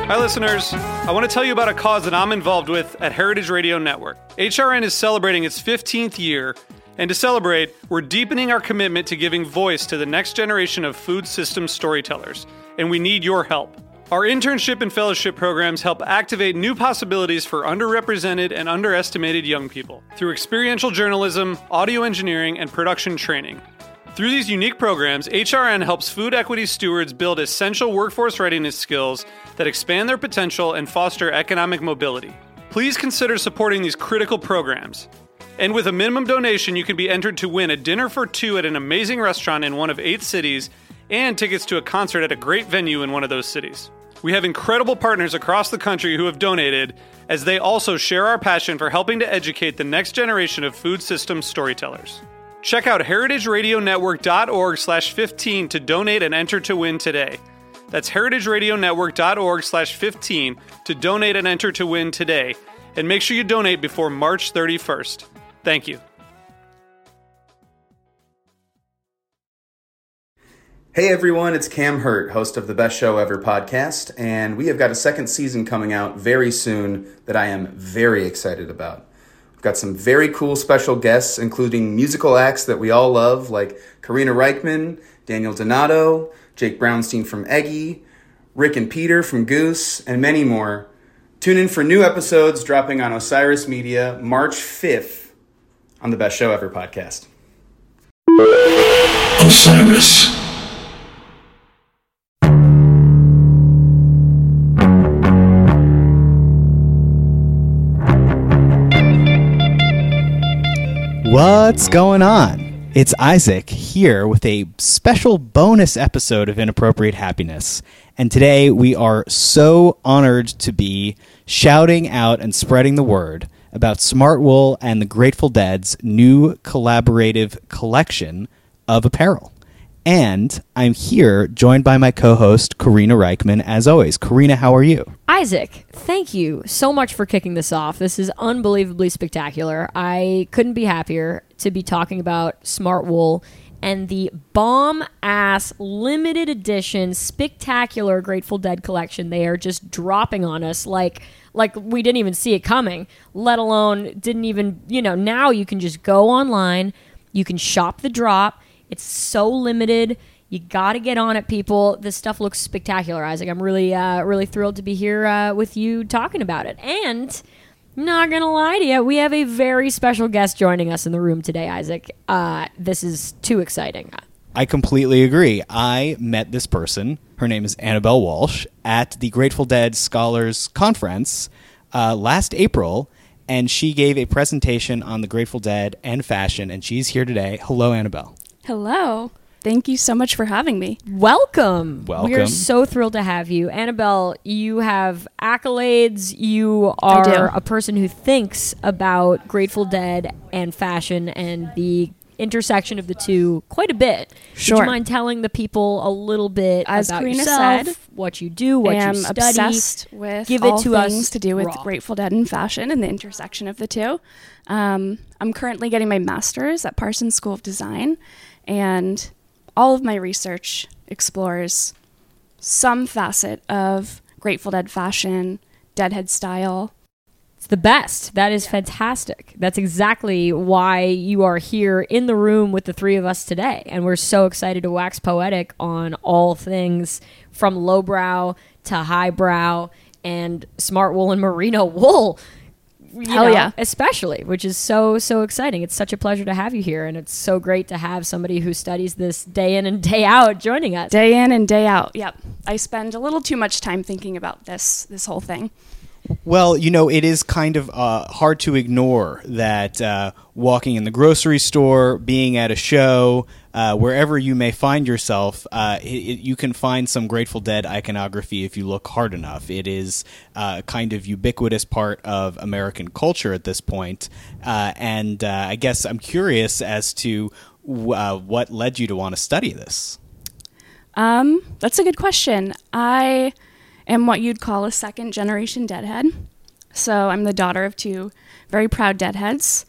Hi, listeners. I want to tell you about a cause that I'm involved with at Heritage Radio Network. HRN is celebrating its 15th year, and to celebrate, we're deepening our commitment to giving voice to the next generation of food systems storytellers, and we need your help. Our internship and fellowship programs help activate new possibilities for underrepresented and underestimated young people through experiential journalism, audio engineering, and production training. Through these unique programs, HRN helps food equity stewards build essential workforce readiness skills that expand their potential and foster economic mobility. Please consider supporting these critical programs. And with a minimum donation, you can be entered to win a dinner for two at an amazing restaurant in one of 8 cities and tickets to a concert at a great venue in one of those cities. We have incredible partners across the country who have donated, as they also share our passion for helping to educate the next generation of food systems storytellers. Check out heritageradionetwork.org/15 to donate and enter to win today. That's heritageradionetwork.org/15 to donate and enter to win today. And make sure you donate before March 31st. Thank you. Hey everyone, it's Cam Hurt, host of the Best Show Ever podcast, and we have got a second season coming out very soon that I am very excited about. We've got some very cool special guests, including musical acts that we all love, like Karina Reichman, Daniel Donato, Jake Brownstein from Eggy, Rick and Peter from Goose, and many more. Tune in for new episodes dropping on Osiris Media March 5th on the Best Show Ever podcast. Osiris. What's going on? It's Isaac here with a special bonus episode of Inappropriate Happiness. And today we are so honored to be shouting out and spreading the word about Smartwool and the Grateful Dead's new collaborative collection of apparel. And I'm here joined by my co-host, Karina Reichman, as always. Karina, how are you? Isaac, thank you so much for kicking this off. This is unbelievably spectacular. I couldn't be happier to be talking about Smartwool and the bomb-ass, limited edition, spectacular Grateful Dead collection they are just dropping on us like we didn't even see it coming, let alone didn't even, now you can just go online, you can shop the drop. It's so limited. You got to get on it, people. This stuff looks spectacular, Isaac. I'm really thrilled to be here with you talking about it. And not going to lie to you, we have a very special guest joining us in the room today, Isaac. This is too exciting. I completely agree. I met this person. Her name is Annabelle Walsh at the Grateful Dead Scholars Conference last April, and she gave a presentation on the Grateful Dead and fashion, and she's here today. Hello, Annabelle. Hello. Thank you so much for having me. Welcome. We are so thrilled to have you. Annabelle, you have accolades. You are a person who thinks about Grateful Dead and fashion and the intersection of the two quite a bit. Sure. Would you mind telling the people a little bit As about Karina yourself, said, what you do, what you study? I'm obsessed with Give all it to things us to do with raw. Grateful Dead and fashion and the intersection of the two. I'm currently getting my master's at Parsons School of Design, and all of my research explores some facet of Grateful Dead fashion, Deadhead style. It's the best. That is fantastic. That's exactly why you are here in the room with the three of us today. And we're so excited to wax poetic on all things from lowbrow to highbrow and Smartwool and merino wool. Hell yeah. Especially, which is so exciting. It's such a pleasure to have you here, and it's so great to have somebody who studies this day in and day out joining us. Day in and day out. Yep. I spend a little too much time thinking about this whole thing. Well, it is kind of hard to ignore that walking in the grocery store, being at a show, wherever you may find yourself, you can find some Grateful Dead iconography if you look hard enough. It is kind of ubiquitous part of American culture at this point. And I guess I'm curious as to what led you to want to study this. That's a good question. I am what you'd call a second-generation Deadhead. So I'm the daughter of two very proud Deadheads.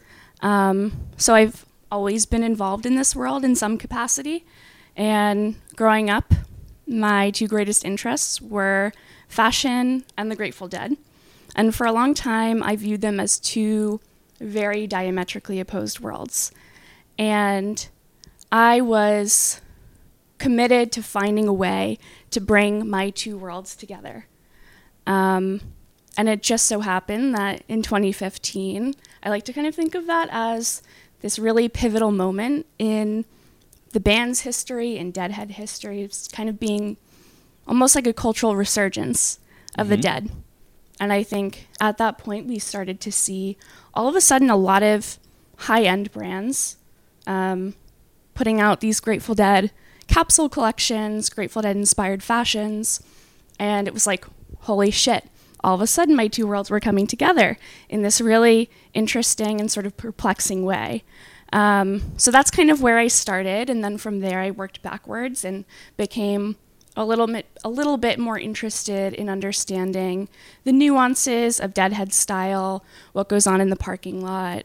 So I've always been involved in this world in some capacity. And growing up, my two greatest interests were fashion and the Grateful Dead. And for a long time, I viewed them as two very diametrically opposed worlds. And I was committed to finding a way to bring my two worlds together. And it just so happened that in 2015, I like to kind of think of that as this really pivotal moment in the band's history and Deadhead history. It's kind of being almost like a cultural resurgence of the Dead. And I think at that point, we started to see all of a sudden a lot of high-end brands putting out these Grateful Dead capsule collections, Grateful Dead inspired fashions. And it was like, holy shit. All of a sudden, my two worlds were coming together in this really interesting and sort of perplexing way. So that's kind of where I started. And then from there, I worked backwards and became a little bit more interested in understanding the nuances of Deadhead style, what goes on in the parking lot,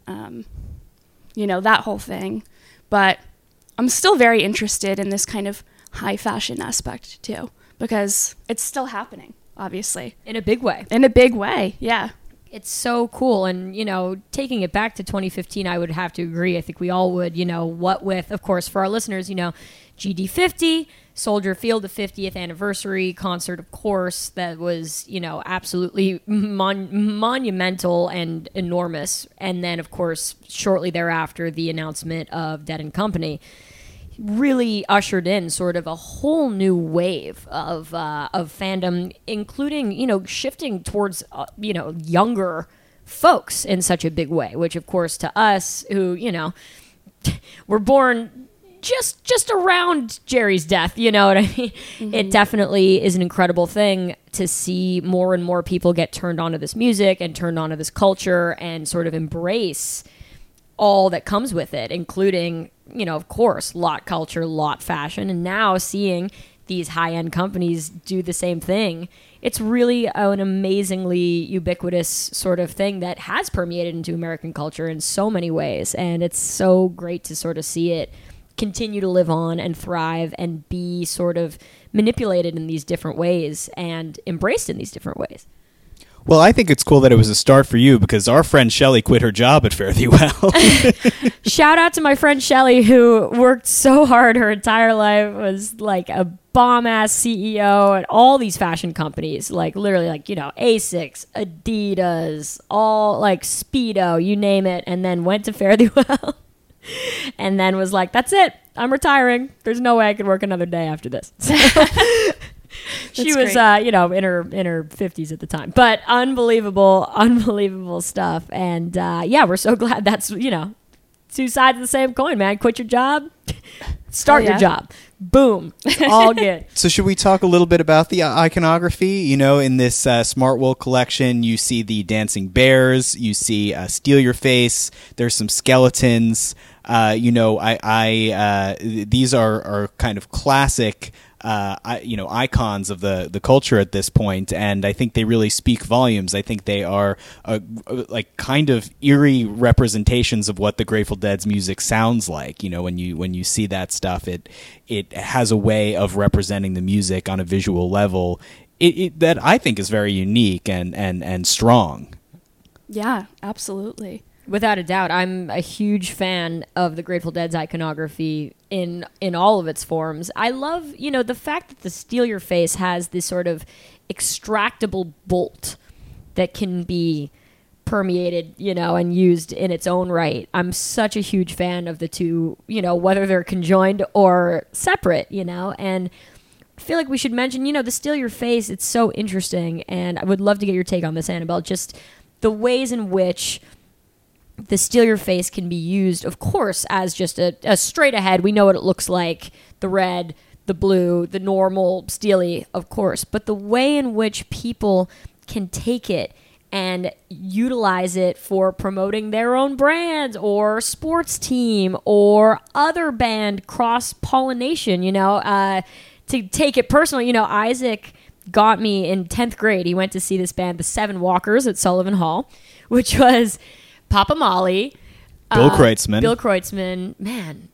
that whole thing. But I'm still very interested in this kind of high fashion aspect too, because it's still happening, obviously. In a big way. In a big way, yeah. It's so cool. And, taking it back to 2015, I would have to agree. I think we all would, what with, of course, for our listeners, GD50, Soldier Field, the 50th anniversary concert, of course, that was, absolutely monumental and enormous. And then, of course, shortly thereafter, the announcement of Dead and Company really ushered in sort of a whole new wave of fandom, including, shifting towards, younger folks in such a big way, which, of course, to us who, were born just around Jerry's death, you know what I mean? Mm-hmm. It definitely is an incredible thing to see more and more people get turned on to this music and turned on to this culture and sort of embrace all that comes with it, including, of course, lot culture, lot fashion, and now seeing these high-end companies do the same thing. It's really an amazingly ubiquitous sort of thing that has permeated into American culture in so many ways, and it's so great to sort of see it continue to live on and thrive and be sort of manipulated in these different ways and embraced in these different ways. Well, I think it's cool that it was a start for you because our friend Shelly quit her job at Fare Thee Well. Shout out to my friend Shelly, who worked so hard her entire life, was like a bomb-ass CEO at all these fashion companies, like literally like, Asics, Adidas, all like Speedo, you name it, and then went to Fare Thee Well and then was like, that's it, I'm retiring. There's no way I could work another day after this. She was, in her 50s at the time, but unbelievable stuff. And we're so glad that's, two sides of the same coin, man. Quit your job, start your job. Boom. It's all good. So should we talk a little bit about the iconography? In this Smart Wool collection, you see the dancing bears, you see Steal Your Face, there's some skeletons. These are kind of classic icons of the culture at this point, and I think they really speak volumes. I think they are like kind of eerie representations of what the Grateful Dead's music sounds like. When you see that stuff, it has a way of representing the music on a visual level that I think is very unique and strong. Yeah, absolutely. Without a doubt, I'm a huge fan of the Grateful Dead's iconography in all of its forms. I love, the fact that the Steal Your Face has this sort of extractable bolt that can be permeated, and used in its own right. I'm such a huge fan of the two, whether they're conjoined or separate, and I feel like we should mention, the Steal Your Face, it's so interesting, and I would love to get your take on this, Annabelle, just the ways in which the Steal Your Face can be used, of course, as just a straight ahead. We know what it looks like, the red, the blue, the normal Steely, of course. But the way in which people can take it and utilize it for promoting their own brand or sports team or other band cross-pollination, to take it personal. Isaac got me in 10th grade. He went to see this band, the Seven Walkers, at Sullivan Hall, which was Papa Molly, Bill Kreutzmann. Man,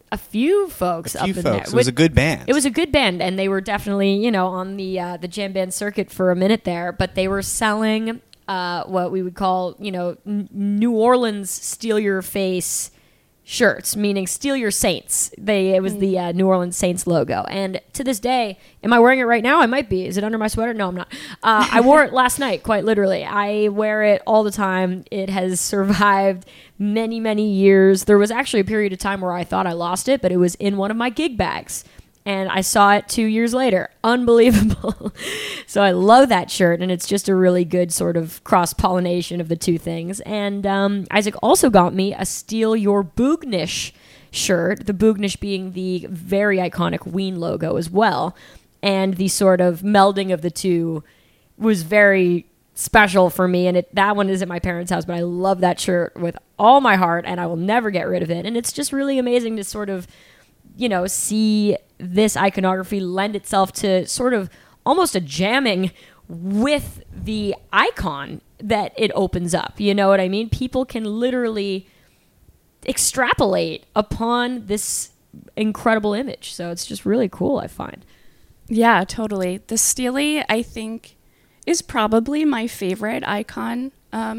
a few folks A few up in folks. there. It was a good band. It was a good band, and they were definitely, on the jam band circuit for a minute there. But they were selling what we would call, New Orleans steal your face shirts, meaning steal your Saints. It was the New Orleans Saints logo. And to this day, am I wearing it right now? I might be. Is it under my sweater? No, I'm not. I wore it last night, quite literally. I wear it all the time. It has survived many, many years. There was actually a period of time where I thought I lost it, but it was in one of my gig bags. And I saw it 2 years later. Unbelievable. So I love that shirt, and it's just a really good sort of cross-pollination of the two things. And Isaac also got me a Steal Your Boognish shirt, the Boognish being the very iconic Ween logo as well. And the sort of melding of the two was very special for me, and that one is at my parents' house, but I love that shirt with all my heart, and I will never get rid of it. And it's just really amazing to sort of see this iconography lend itself to sort of almost a jamming with the icon that it opens up. You know what I mean? People can literally extrapolate upon this incredible image. So it's just really cool, I find. Yeah, totally. The Steely, I think, is probably my favorite icon.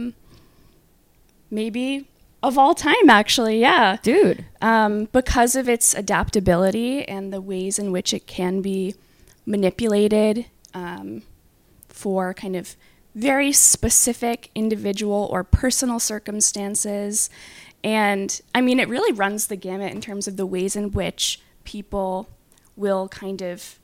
Maybe of all time, actually, yeah. Dude. Because of its adaptability and the ways in which it can be manipulated for kind of very specific individual or personal circumstances. And, I mean, it really runs the gamut in terms of the ways in which people will kind of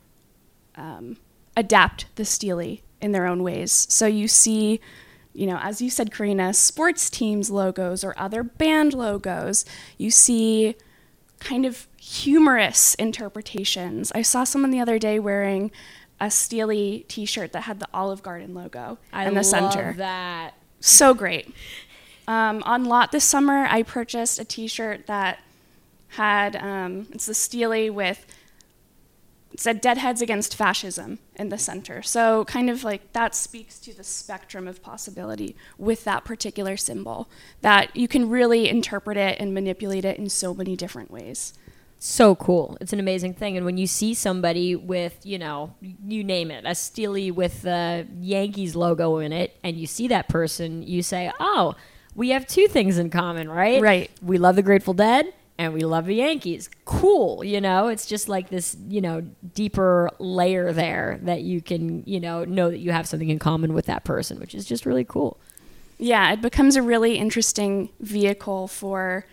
adapt the Steely in their own ways. So you see, as you said, Karina, sports teams logos or other band logos. You see kind of humorous interpretations. I saw someone the other day wearing a Steely t-shirt that had the Olive Garden logo in the center. I love that. So great. On Lot this summer, I purchased a t-shirt that had, it's the Steely with, it said Deadheads Against Fascism in the center. So kind of like that speaks to the spectrum of possibility with that particular symbol, that you can really interpret it and manipulate it in so many different ways. So cool. It's an amazing thing. And when you see somebody with, you name it, a Steely with the Yankees logo in it, and you see that person, you say, oh, we have two things in common, right? Right. We love the Grateful Dead, and we love the Yankees. Cool, it's just like this, deeper layer there that you can, know that you have something in common with that person, which is just really cool. Yeah, it becomes a really interesting vehicle for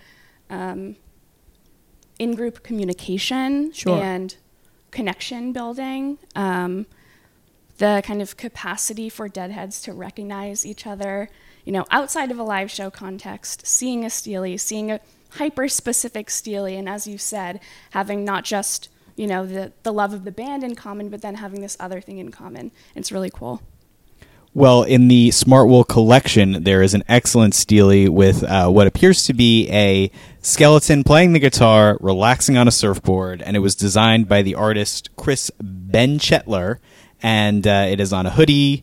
in-group communication and connection building. The kind of capacity for Deadheads to recognize each other, outside of a live show context, seeing a Steely, seeing a hyper-specific Steely, and as you said, having not just, the love of the band in common, but then having this other thing in common. It's really cool. Well, in the Smartwool collection, there is an excellent Steely with what appears to be a skeleton playing the guitar, relaxing on a surfboard, and it was designed by the artist Chris Benchetler, and it is on a hoodie.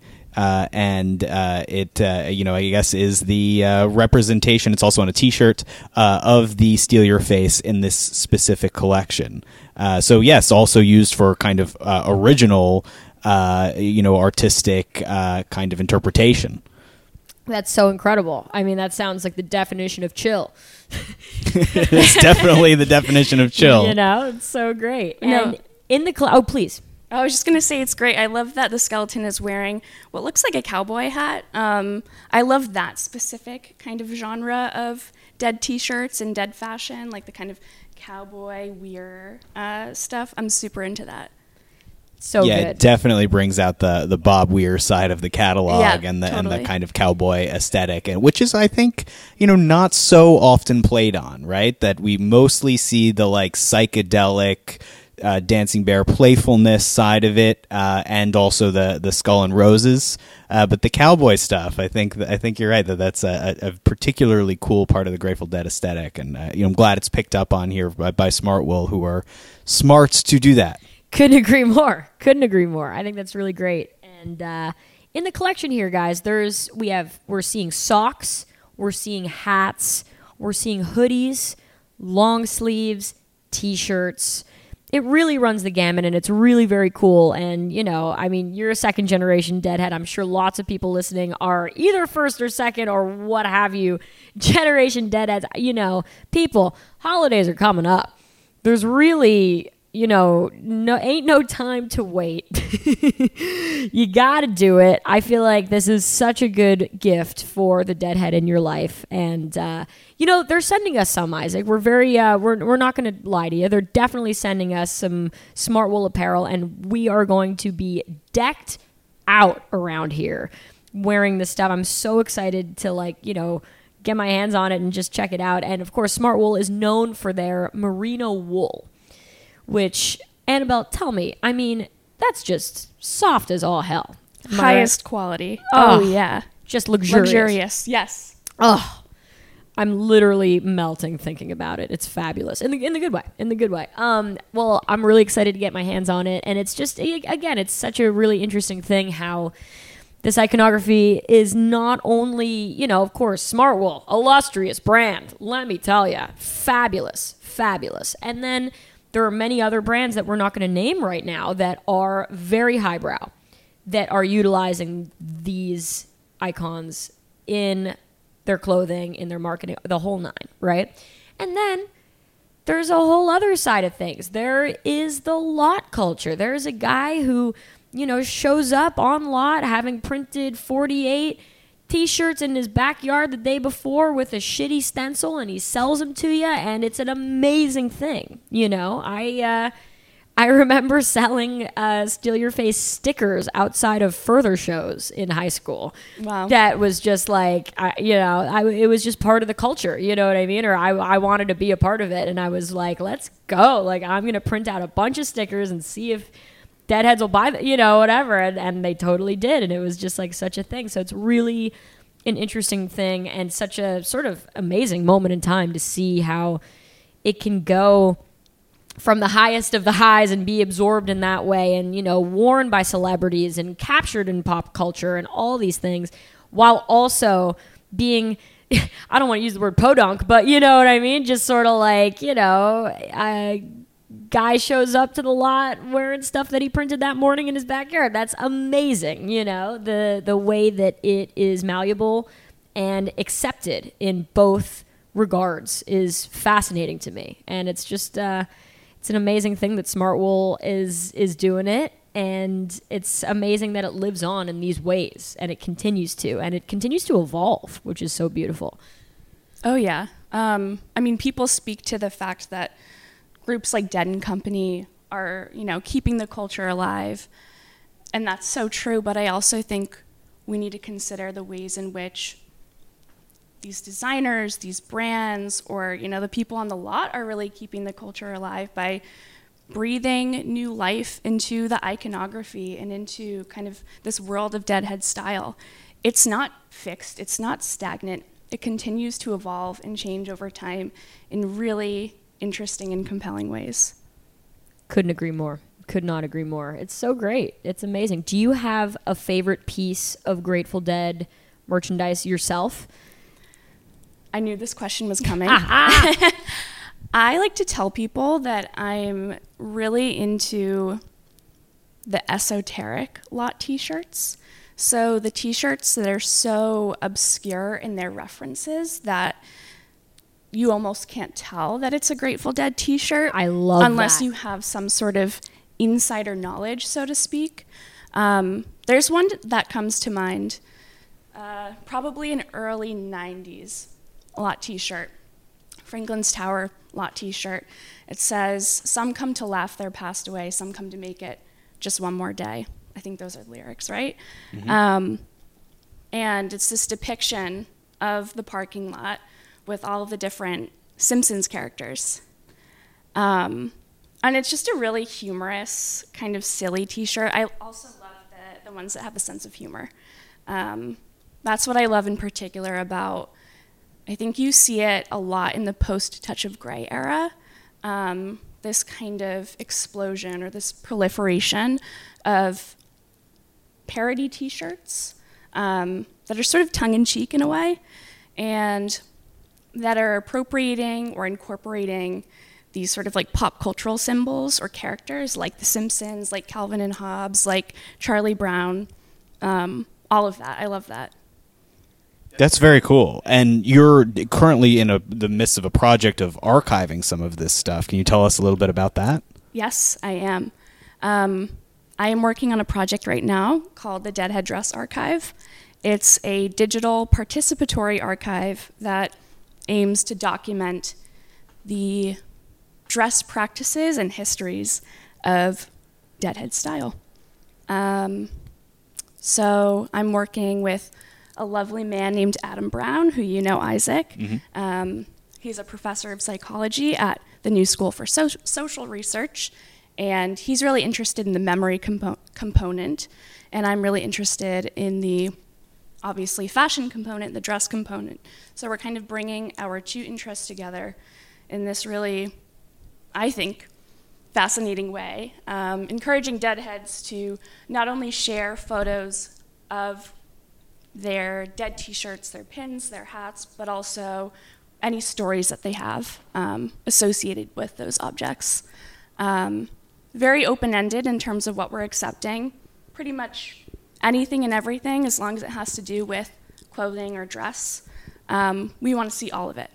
It I guess is the representation. It's also on a T-shirt of the Steal Your Face in this specific collection. So yes, also used for kind of original, artistic kind of interpretation. That's so incredible. I mean, that sounds like the definition of chill. It's definitely the definition of chill. It's so great. And in the oh, please. I was just going to say it's great. I love that the skeleton is wearing what looks like a cowboy hat. I love that specific kind of genre of Dead t-shirts and Dead fashion, like the kind of cowboy weir stuff. I'm super into that. So yeah, good. It definitely brings out the Bob Weir side of the catalog and the totally. kind of cowboy aesthetic, and which is, I think, not so often played on, right? That we mostly see the like psychedelic Dancing Bear playfulness side of it, and also the Skull and Roses, but the cowboy stuff, I think you're right that's a particularly cool part of the Grateful Dead aesthetic, and I'm glad it's picked up on here by Smartwool, who are smart to do that. Couldn't agree more. I think that's really great. And in the collection here, guys, we're seeing socks, we're seeing hats, we're seeing hoodies. long sleeves, t-shirts. It really runs the gamut, and it's really very cool. And, you know, I mean, you're a second generation Deadhead. I'm sure lots of people listening are either first or second or what have you, generation Deadheads. You know, people, holidays are coming up. There's really, you know, ain't no time to wait. You got to do it. I feel like this is such a good gift for the Deadhead in your life. And, you know, they're sending us some, Isaac. We're very, we're not going to lie to you. They're definitely sending us some Smart Wool apparel, and we are going to be decked out around here wearing this stuff. I'm so excited to, like, you know, get my hands on it and just check it out. And of course, Smart Wool is known for their merino wool, which, Annabelle, tell me, I mean, that's just soft as all hell. Highest quality. Oh, yeah. Just luxurious. Luxurious, yes. Oh, I'm literally melting thinking about it. It's fabulous in the good way. In the good way. Well, I'm really excited to get my hands on it, and it's just, again, it's such a really interesting thing how this iconography is not only, you know, of course, Smart Wool, illustrious brand. Let me tell you, fabulous, fabulous. And then there are many other brands that we're not going to name right now that are very highbrow, that are utilizing these icons in their clothing, in their marketing, the whole nine, right? And then there's a whole other side of things. There is the lot culture. There's a guy who, you know, shows up on lot having printed 48 t-shirts in his backyard the day before with a shitty stencil, and he sells them to you, and it's an amazing thing. You know, I remember selling Steal Your Face stickers outside of further shows in high school. Wow. That was just like, it was just part of the culture, you know what I mean? Or I wanted to be a part of it, and I was like, let's go. Like, I'm going to print out a bunch of stickers and see if Deadheads will buy, you know, whatever. And they totally did. And it was just like such a thing. So it's really an interesting thing and such a sort of amazing moment in time to see how it can go from the highest of the highs and be absorbed in that way and, you know, worn by celebrities and captured in pop culture and all these things, while also being, I don't want to use the word podunk, but you know what I mean? Just sort of like, you know, a guy shows up to the lot wearing stuff that he printed that morning in his backyard. That's amazing, you know, the way that it is malleable and accepted in both regards is fascinating to me. And it's just, it's an amazing thing that Smart Wool is doing it, and it's amazing that it lives on in these ways, and it continues to evolve, which is so beautiful. Oh, yeah. I mean, people speak to the fact that groups like Dead & Company are, you know, keeping the culture alive, and that's so true, but I also think we need to consider the ways in which these designers, these brands, or, you know, the people on the lot are really keeping the culture alive by breathing new life into the iconography and into kind of this world of Deadhead style. It's not fixed, it's not stagnant. It continues to evolve and change over time in really interesting and compelling ways. Couldn't agree more. Could not agree more. It's so great. It's amazing. Do you have a favorite piece of Grateful Dead merchandise yourself? I knew this question was coming. I like to tell people that I'm really into the esoteric lot t-shirts. So the t-shirts that are so obscure in their references that you almost can't tell that it's a Grateful Dead t-shirt. I love that. Unless you have some sort of insider knowledge, so to speak. There's one that comes to mind, probably an early 90s lot t-shirt. Franklin's Tower lot t-shirt. It says, "Some come to laugh their past away, some come to make it just one more day." I think those are lyrics, right? Mm-hmm. And it's this depiction of the parking lot with all of the different Simpsons characters. And it's just a really humorous, kind of silly t-shirt. I also love the ones that have a sense of humor. That's what I love in particular about, I think you see it a lot in the post-Touch of Grey era, this kind of explosion or this proliferation of parody t-shirts that are sort of tongue-in-cheek in a way. And that are appropriating or incorporating these sort of like pop cultural symbols or characters like The Simpsons, like Calvin and Hobbes, like Charlie Brown, all of that. I love that. That's very cool. And you're currently in the midst of a project of archiving some of this stuff. Can you tell us a little bit about that? Yes, I am. I am working on a project right now called the Deadhead Dress Archive. It's a digital participatory archive that aims to document the dress practices and histories of Deadhead style. So I'm working with a lovely man named Adam Brown, who you know, Isaac. Mm-hmm. He's a professor of psychology at the New School for Social Research, and he's really interested in the memory component, and I'm really interested in the, obviously, fashion component, the dress component. So we're kind of bringing our two interests together in this really, I think, fascinating way, encouraging deadheads to not only share photos of their dead t-shirts, their pins, their hats, but also any stories that they have associated with those objects. Very open-ended in terms of what we're accepting. Pretty much anything and everything, as long as it has to do with clothing or dress. We want to see all of it.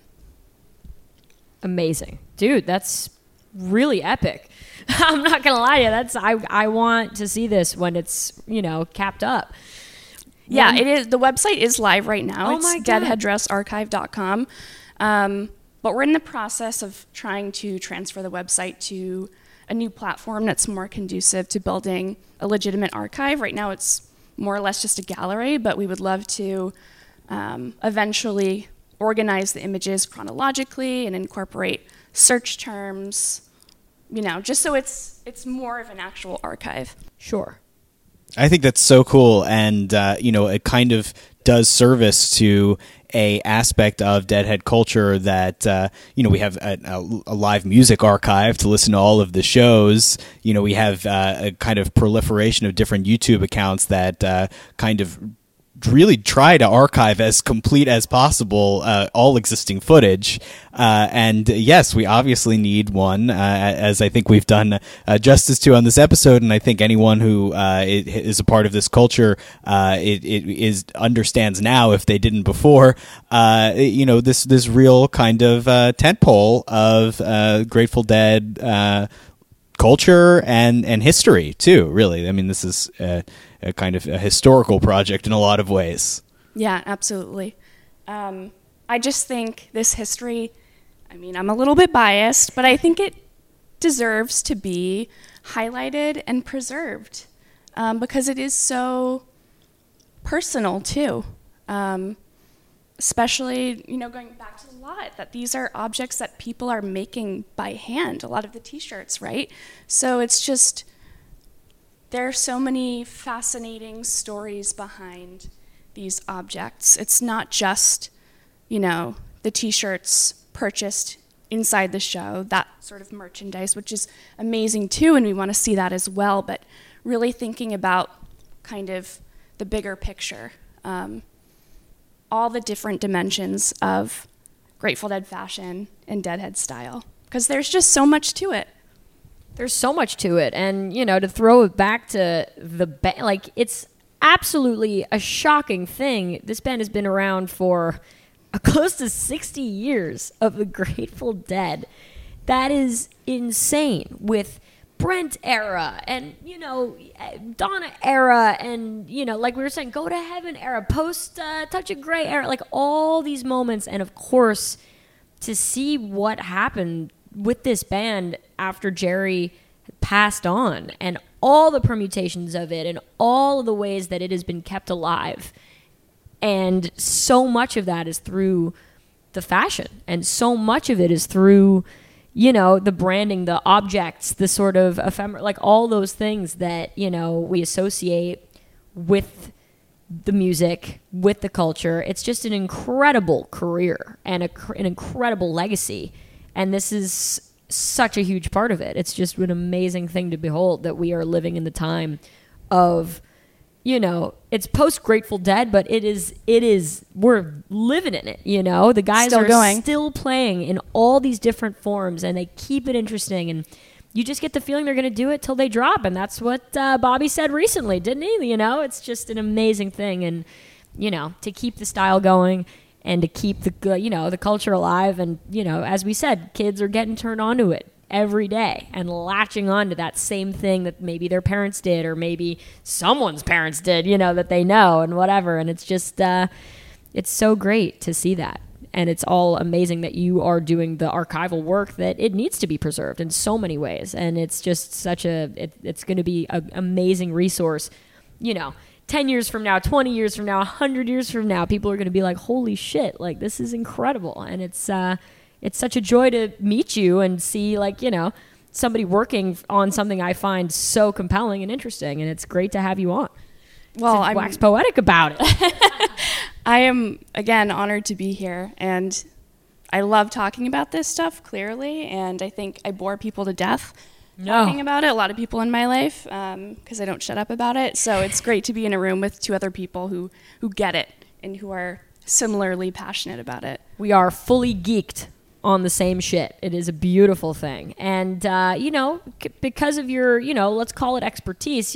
Amazing. Dude, that's really epic. I'm not going to lie to you. I want to see this when it's, capped up. Yeah, it is. The website is live right now. Oh it's my God. deadheaddressarchive.com. But we're in the process of trying to transfer the website to a new platform that's more conducive to building a legitimate archive. Right now it's more or less just a gallery, but we would love to eventually organize the images chronologically and incorporate search terms, just so it's more of an actual archive. Sure. I think that's so cool, and it kind of does service to a aspect of Deadhead culture that we have a live music archive to listen to all of the shows. We have a kind of proliferation of different YouTube accounts that kind of really try to archive as complete as possible all existing footage, and yes, we obviously need one, as I think we've done justice to on this episode, and I think anyone who is a part of this culture it understands now, if they didn't before, this real kind of tentpole of Grateful Dead culture and history too, really. I mean, this is a kind of a historical project in a lot of ways. Yeah, absolutely. I just think this history, I'm a little bit biased, but I think it deserves to be highlighted and preserved because it is so personal too. Especially, going back to the lot, that these are objects that people are making by hand, a lot of the t-shirts, right? So it's just, there are so many fascinating stories behind these objects. It's not just, the t-shirts purchased inside the show, that sort of merchandise, which is amazing too, and we want to see that as well, but really thinking about kind of the bigger picture. All the different dimensions of Grateful Dead fashion and Deadhead style, because there's just so much to it. There's so much to it, and to throw it back to the band, it's absolutely a shocking thing. This band has been around for close to 60 years of the Grateful Dead. That is insane. With Brent era and Donna era and like we were saying, Go to Heaven era, post Touch of Grey era, all these moments, and of course to see what happened with this band after Jerry passed on and all the permutations of it and all of the ways that it has been kept alive, and so much of that is through the fashion, and so much of it is through the branding, the objects, the sort of ephemeral, all those things that, we associate with the music, with the culture. It's just an incredible career and an incredible legacy. And this is such a huge part of it. It's just an amazing thing to behold, that we are living in the time of it's post Grateful Dead, but it is we're living in it, the guys Still are going. still playing in all these different forms, and they keep it interesting, and you just get the feeling they're going to do it till they drop. And that's what Bobby said recently, didn't he? It's just an amazing thing. And, to keep the style going and to keep the culture alive. And, as we said, kids are getting turned on to it every day and latching on to that same thing that maybe their parents did, or maybe someone's parents did, that they know and whatever. And it's just, it's so great to see that. And it's all amazing that you are doing the archival work that it needs to be preserved in so many ways. And it's just it's going to be an amazing resource. 10 years from now, 20 years from now, 100 years from now, people are going to be like, holy shit, like this is incredible. And it's such a joy to meet you and see somebody working on something I find so compelling and interesting. And it's great to have you on. Well, I'm wax poetic about it. I am, again, honored to be here, and I love talking about this stuff, clearly, and I think I bore people to death talking about it, a lot of people in my life, because I don't shut up about it, so it's great to be in a room with two other people who get it and who are similarly passionate about it. We are fully geeked on the same shit. It is a beautiful thing, and, because of your, let's call it expertise,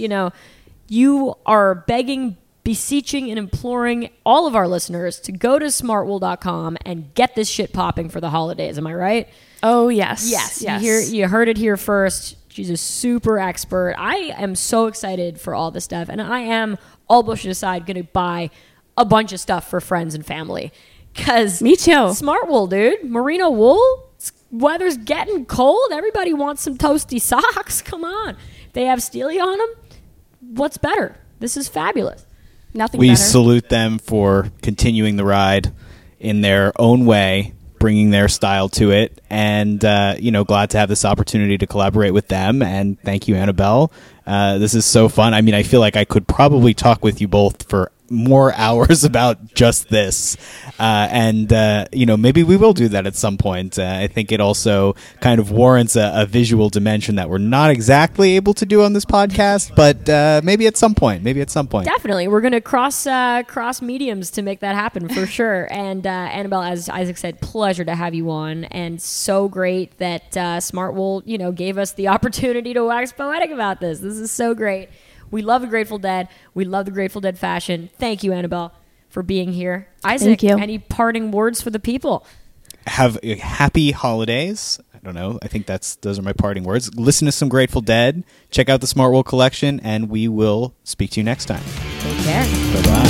you are beseeching and imploring all of our listeners to go to smartwool.com and get this shit popping for the holidays. Am I right? Oh, yes. Yes. You heard it here first. She's a super expert. I am so excited for all this stuff, and I am, all bullshit aside, going to buy a bunch of stuff for friends and family. Because me too. Smart wool, dude. Merino wool. Weather's getting cold. Everybody wants some toasty socks. Come on. They have Steely on them. What's better? This is fabulous. Nothing we better. salute them for continuing the ride in their own way, bringing their style to it, and glad to have this opportunity to collaborate with them. And thank you, Annabelle. This is so fun. I mean, I feel like I could probably talk with you both for more hours about just this, and maybe we will do that at some point. I think it also kind of warrants a visual dimension that we're not exactly able to do on this podcast, but maybe at some point. Definitely, we're going to cross mediums to make that happen for sure. And Annabelle, as Isaac said, pleasure to have you on, and so great that Smart Wool gave us the opportunity to wax poetic about this. This is so great. We love the Grateful Dead. We love the Grateful Dead fashion. Thank you, Annabelle, for being here. Isaac, thank you. Any parting words for the people? Have happy holidays. I don't know. I think those are my parting words. Listen to some Grateful Dead. Check out the Smart Wool collection, and we will speak to you next time. Take care. Bye-bye.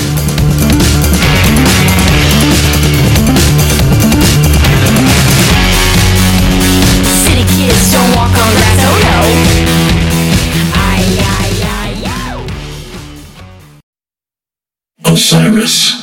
City kids don't walk on grass, oh no. Osiris.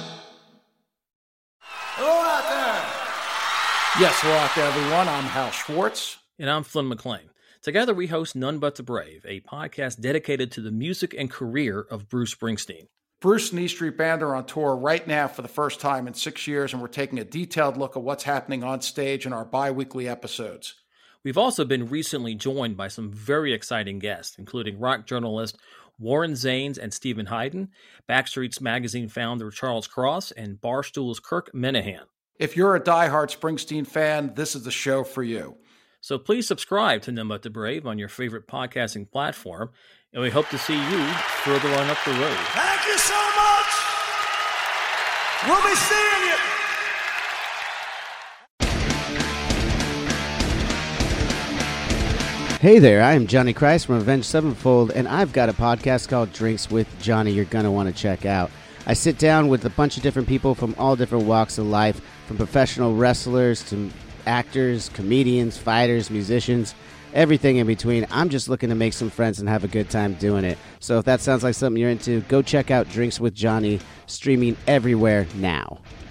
Hello out there. Yes, hello out there, everyone. I'm Hal Schwartz. And I'm Flynn McLean. Together we host None But the Brave, a podcast dedicated to the music and career of Bruce Springsteen. Bruce and E Street Band are on tour right now for the first time in 6 years, and we're taking a detailed look at what's happening on stage in our bi-weekly episodes. We've also been recently joined by some very exciting guests, including rock journalist Warren Zanes and Stephen Hayden, Backstreet's Magazine founder Charles Cross, and Barstool's Kirk Minahan. If you're a diehard Springsteen fan, this is the show for you. So please subscribe to None But the Brave on your favorite podcasting platform, and we hope to see you further on up the road. Thank you so much. We'll be seeing you. Hey there, I am Johnny Christ from Avenged Sevenfold, and I've got a podcast called Drinks with Johnny you're going to want to check out. I sit down with a bunch of different people from all different walks of life, from professional wrestlers to actors, comedians, fighters, musicians, everything in between. I'm just looking to make some friends and have a good time doing it. So if that sounds like something you're into, go check out Drinks with Johnny, streaming everywhere now.